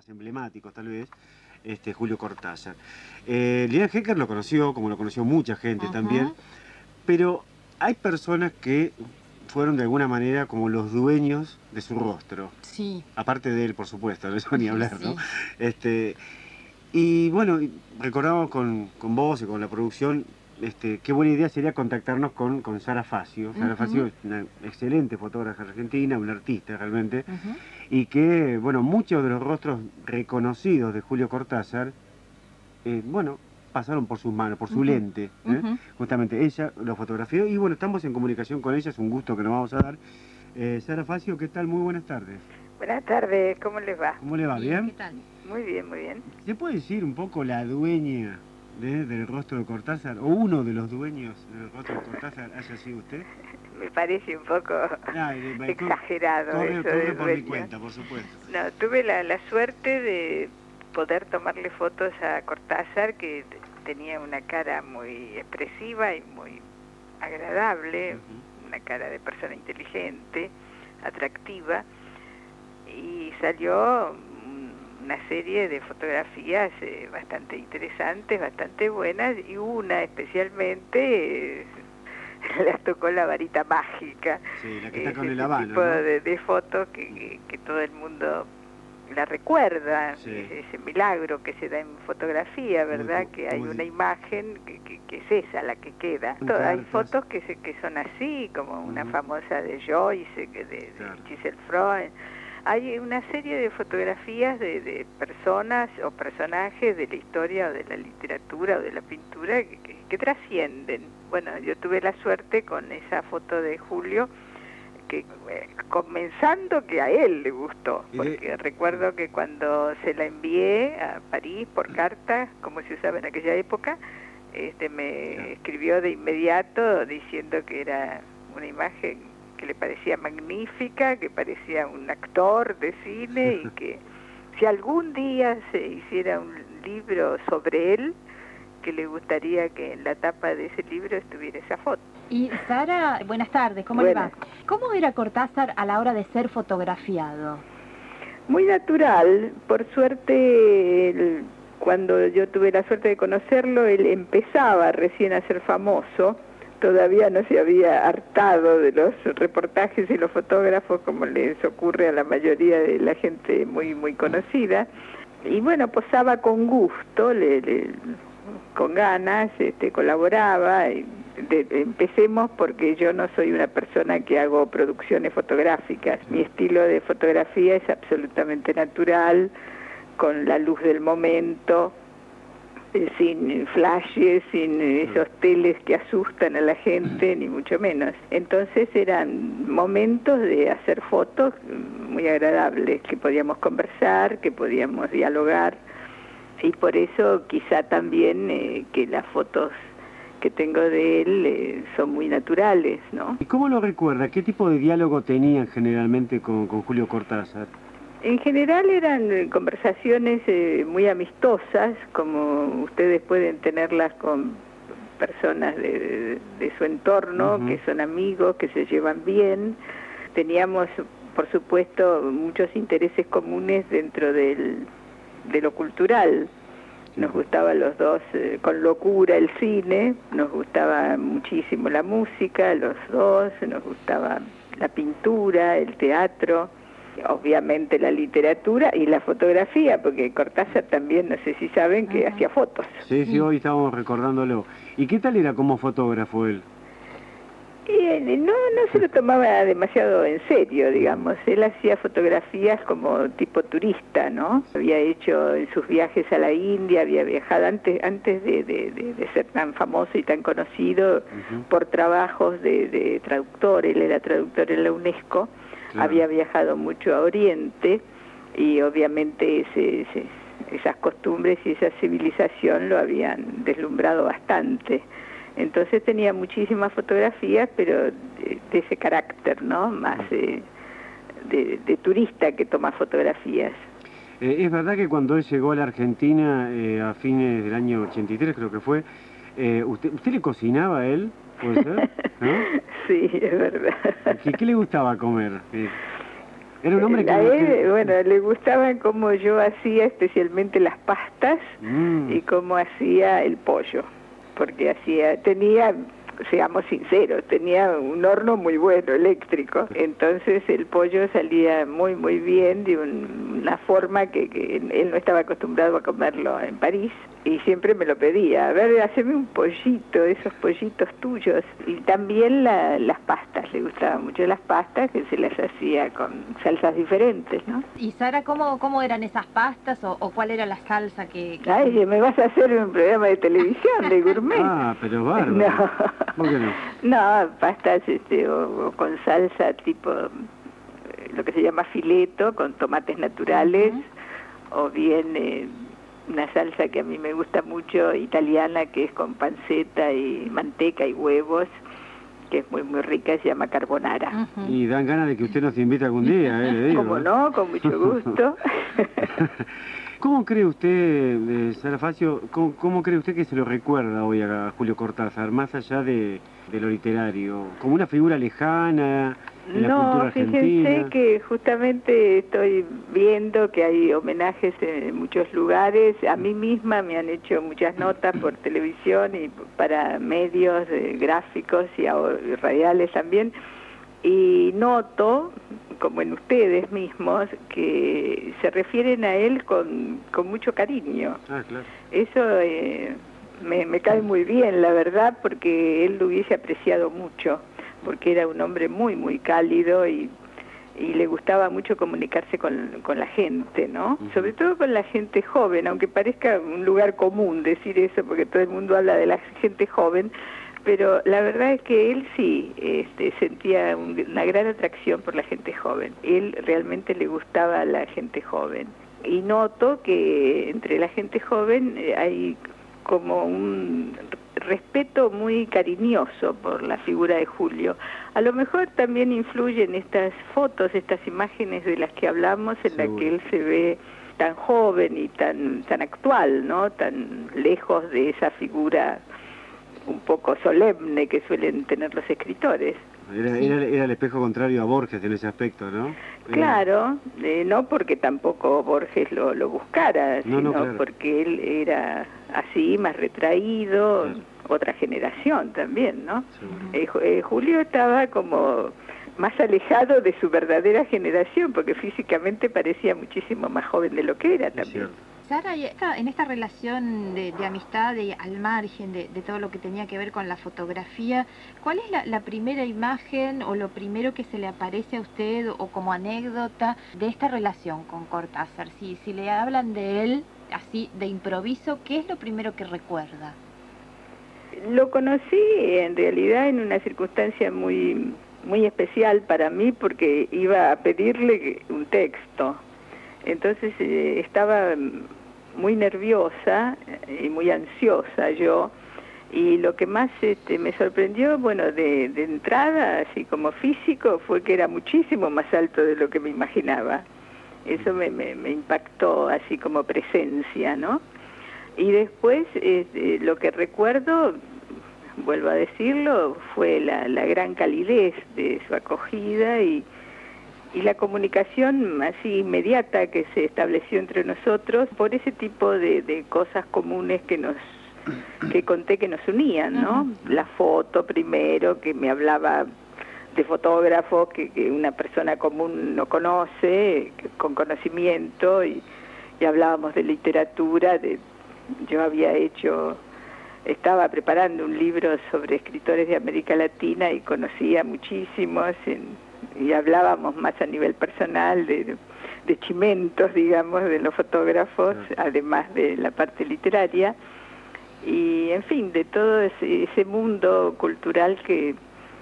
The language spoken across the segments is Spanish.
más emblemáticos tal vez, Julio Cortázar. Liliana Hecker lo conoció, como lo conoció mucha gente también, pero hay personas que fueron de alguna manera como los dueños de su rostro. Sí. Aparte de él, por supuesto, de eso ni hablar, ¿no? Y bueno, recordamos con vos y con la producción, qué buena idea sería contactarnos con Sara Facio. Sara Facio es una excelente fotógrafa argentina, una artista realmente, y que, bueno, muchos de los rostros reconocidos de Julio Cortázar, bueno, pasaron por sus manos, por su lente. Justamente ella lo fotografió y bueno, estamos en comunicación con ella, es un gusto que nos vamos a dar. Sara Facio, ¿qué tal? Muy buenas tardes. Buenas tardes, ¿cómo les va? ¿Cómo le va? ¿Bien? ¿Qué tal? Muy bien, muy bien. ¿Se puede decir un poco la dueña del rostro de Cortázar, o uno de los dueños del rostro de Cortázar haya sido usted? Me parece un poco exagerado corre, eso corre de por mi dueño. cuenta, por supuesto. No, tuve la suerte de poder tomarle fotos a Cortázar, que tenía una cara muy expresiva y muy agradable, una cara de persona inteligente, atractiva, y salió una serie de fotografías bastante interesantes, bastante buenas, y una especialmente las tocó la varita mágica. Sí, la que está con el Habano, habano, tipo ¿no? de foto que todo el mundo la recuerda, ese milagro que se da en fotografía, ¿verdad? Que hay una imagen que es esa, la que queda. Hay fotos que son así, como una famosa de Joyce, de Giselle Freund. Hay una serie de fotografías de personas o personajes de la historia o de la literatura o de la pintura que trascienden. Bueno, yo tuve la suerte con esa foto de Julio, que comenzando que a él le gustó, porque recuerdo que cuando se la envié a París por carta, como se usaba en aquella época, me escribió de inmediato diciendo que era una imagen que le parecía magnífica, que parecía un actor de cine y que si algún día se hiciera un libro sobre él, que le gustaría que en la tapa de ese libro estuviera esa foto. Y Sara, buenas tardes, ¿cómo le va? ¿Cómo era Cortázar a la hora de ser fotografiado? Muy natural, por suerte, cuando yo tuve la suerte de conocerlo, él empezaba recién a ser famoso, todavía no se había hartado de los reportajes y los fotógrafos como les ocurre a la mayoría de la gente muy muy conocida, y bueno, posaba con gusto, con ganas, colaboraba. Empecemos porque yo no soy una persona que hago producciones fotográficas. Mi estilo de fotografía es absolutamente natural, con la luz del momento, sin flashes, sin esos teles que asustan a la gente, ni mucho menos. Entonces eran momentos de hacer fotos muy agradables, que podíamos conversar, que podíamos dialogar, y por eso quizá también que las fotos que tengo de él son muy naturales, ¿no? ¿Y cómo lo recuerda? ¿Qué tipo de diálogo tenían generalmente con Julio Cortázar? En general eran conversaciones muy amistosas, como ustedes pueden tenerlas con personas de su entorno, que son amigos, que se llevan bien. Teníamos, por supuesto, muchos intereses comunes dentro de lo cultural. Nos gustaba a los dos con locura el cine, nos gustaba muchísimo la música, los dos, nos gustaba la pintura, el teatro, obviamente la literatura y la fotografía, porque Cortázar también, no sé si saben, que hacía fotos. Sí, hoy estábamos recordándolo. ¿Y qué tal era como fotógrafo él? No se lo tomaba demasiado en serio, digamos. Él hacía fotografías como tipo turista, ¿no? Había hecho en sus viajes a la India, había viajado antes de ser tan famoso y tan conocido por trabajos de traductor. Él era traductor en la UNESCO, había viajado mucho a Oriente y obviamente esas costumbres y esa civilización lo habían deslumbrado bastante. Entonces tenía muchísimas fotografías, pero de ese carácter, ¿no? Más de turista que toma fotografías. Es verdad que cuando él llegó a la Argentina a fines del año 83, creo que fue, ¿usted le cocinaba a él? ¿Puede ser? ¿No? Sí, es verdad. ¿Qué le gustaba comer? Era un hombre que... A él, bueno, le gustaban cómo yo hacía especialmente las pastas y cómo hacía el pollo, porque tenía, seamos sinceros, tenía un horno muy bueno, eléctrico, entonces el pollo salía muy muy bien, de una forma que él no estaba acostumbrado a comerlo en París, y siempre me lo pedía, a ver, haceme un pollito, esos pollitos tuyos, y también las pastas, le gustaban mucho las pastas, que se las hacía con salsas diferentes, ¿no? Y Sara, ¿cómo eran esas pastas o cuál era la salsa que... Ay, me vas a hacer un programa de televisión, de gourmet. Ah, pero bárbaro. No. ¿Por qué no? No, pastas o con salsa tipo lo que se llama fileto, con tomates naturales, o bien una salsa que a mí me gusta mucho, italiana, que es con panceta y manteca y huevos, que es muy muy rica, se llama carbonara. Y dan ganas de que usted nos invite algún día, le digo. ¿Cómo no? Con mucho gusto. ¿Cómo cree usted, Sara Facio, cómo cree usted que se lo recuerda hoy a Julio Cortázar, más allá de lo literario? ¿Como una figura lejana en la cultura argentina? Fíjense que justamente estoy viendo que hay homenajes en muchos lugares. A mí misma me han hecho muchas notas por televisión y para medios gráficos y radiales también. Y noto, como en ustedes mismos, que se refieren a él con mucho cariño. Ah, claro. Eso me cae muy bien, la verdad, porque él lo hubiese apreciado mucho, porque era un hombre muy, muy cálido y le gustaba mucho comunicarse con la gente, ¿no? Sobre todo con la gente joven, aunque parezca un lugar común decir eso, porque todo el mundo habla de la gente joven, pero la verdad es que él sí sentía una gran atracción por la gente joven. Él realmente le gustaba a la gente joven. Y noto que entre la gente joven hay como un respeto muy cariñoso por la figura de Julio. A lo mejor también influyen estas fotos, estas imágenes de las que hablamos, en las que él se ve tan joven y tan actual, ¿no? Tan lejos de esa figura un poco solemne que suelen tener los escritores. Era el espejo contrario a Borges en ese aspecto, ¿no? Claro, no porque tampoco Borges lo buscara, sino claro, porque él era así, más retraído, claro. Otra generación también, ¿no? Julio estaba como más alejado de su verdadera generación, porque físicamente parecía muchísimo más joven de lo que era también. Sara, en esta relación de amistad, al margen de todo lo que tenía que ver con la fotografía, ¿cuál es la primera imagen o lo primero que se le aparece a usted o como anécdota de esta relación con Cortázar? Si le hablan de él así de improviso, ¿qué es lo primero que recuerda? Lo conocí en realidad en una circunstancia muy, muy especial para mí, porque iba a pedirle un texto. Entonces estaba muy nerviosa y muy ansiosa yo, y lo que más me sorprendió, bueno, de entrada, así como físico, fue que era muchísimo más alto de lo que me imaginaba. Eso me impactó así como presencia, ¿no? Y después lo que recuerdo, vuelvo a decirlo, fue la gran calidez de su acogida y la comunicación así inmediata que se estableció entre nosotros por ese tipo de cosas comunes que conté que nos unían, ¿no? La foto primero, que me hablaba de fotógrafos que una persona común no conoce, con conocimiento, y hablábamos de literatura. Yo estaba preparando un libro sobre escritores de América Latina y conocía muchísimos, y hablábamos más a nivel personal de chimentos, digamos, de los fotógrafos, además de la parte literaria, y en fin, de todo ese mundo cultural que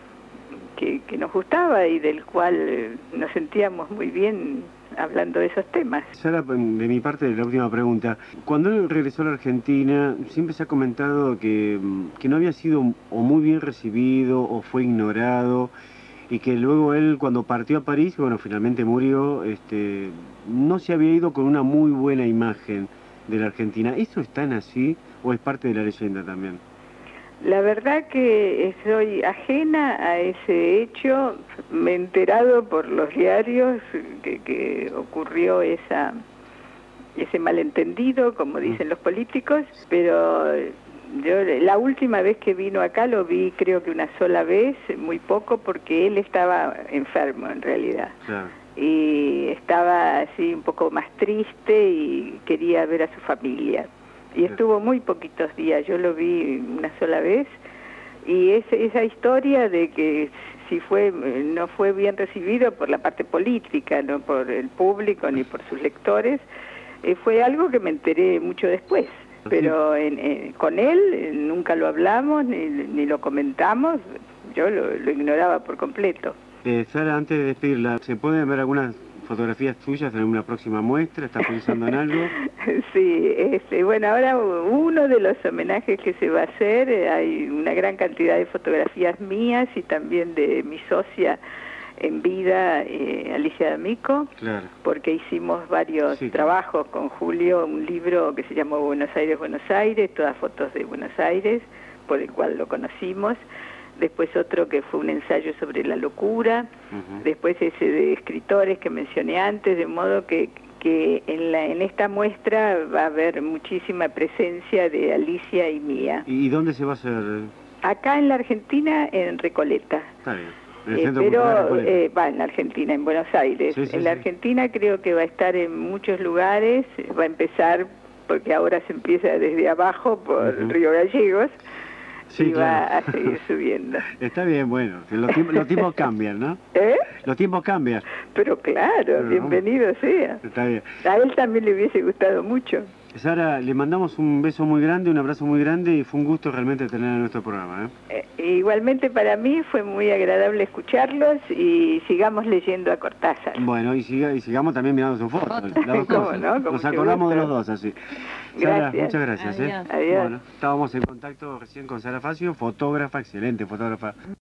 nos gustaba y del cual nos sentíamos muy bien hablando de esos temas. Sara, de mi parte, la última pregunta. Cuando él regresó a la Argentina, siempre se ha comentado que no había sido o muy bien recibido o fue ignorado, y que luego él, cuando partió a París, bueno, finalmente murió, no se había ido con una muy buena imagen de la Argentina. ¿Eso es tan así o es parte de la leyenda también? La verdad que soy ajena a ese hecho, me he enterado por los diarios que ocurrió ese malentendido, como dicen los políticos, pero yo la última vez que vino acá lo vi creo que una sola vez, muy poco, porque él estaba enfermo en realidad. Claro. Y estaba así un poco más triste y quería ver a su familia. Y estuvo muy poquitos días, yo lo vi una sola vez, y esa historia de que no fue bien recibido por la parte política, no por el público ni por sus lectores, fue algo que me enteré mucho después. Pero con él nunca lo hablamos ni lo comentamos, yo lo ignoraba por completo. Sara, antes de despedirla, ¿se pueden ver algunas fotografías tuyas en una próxima muestra? ¿Estás pensando en algo? Sí, bueno, ahora uno de los homenajes que se va a hacer, hay una gran cantidad de fotografías mías y también de mi socia en vida, Alicia D'Amico, claro, porque hicimos varios trabajos con Julio, un libro que se llamó Buenos Aires, todas fotos de Buenos Aires, por el cual lo conocimos. Después otro que fue un ensayo sobre la locura, después ese de escritores que mencioné antes, de modo que en esta muestra va a haber muchísima presencia de Alicia y mía. ¿Y dónde se va a hacer? Acá en la Argentina, en Recoleta. Está bien. Pero va en Argentina, en Buenos Aires. Sí, en la Argentina creo que va a estar en muchos lugares, va a empezar, porque ahora se empieza desde abajo por Río Gallegos, y va a seguir subiendo. Está bien, bueno, los tiempos cambian, ¿no? Los tiempos cambian. Pero claro, bienvenido sea. Está bien. A él también le hubiese gustado mucho. Sara, le mandamos un beso muy grande, un abrazo muy grande, y fue un gusto realmente tener en nuestro programa. Igualmente para mí fue muy agradable escucharlos, y sigamos leyendo a Cortázar. Bueno, y sigamos también mirando sus fotos. ¿Cómo no? Nos acordamos de los dos, así. Sara, muchas gracias. Adiós. Adiós. Bueno, estábamos en contacto recién con Sara Facio, fotógrafa, excelente fotógrafa.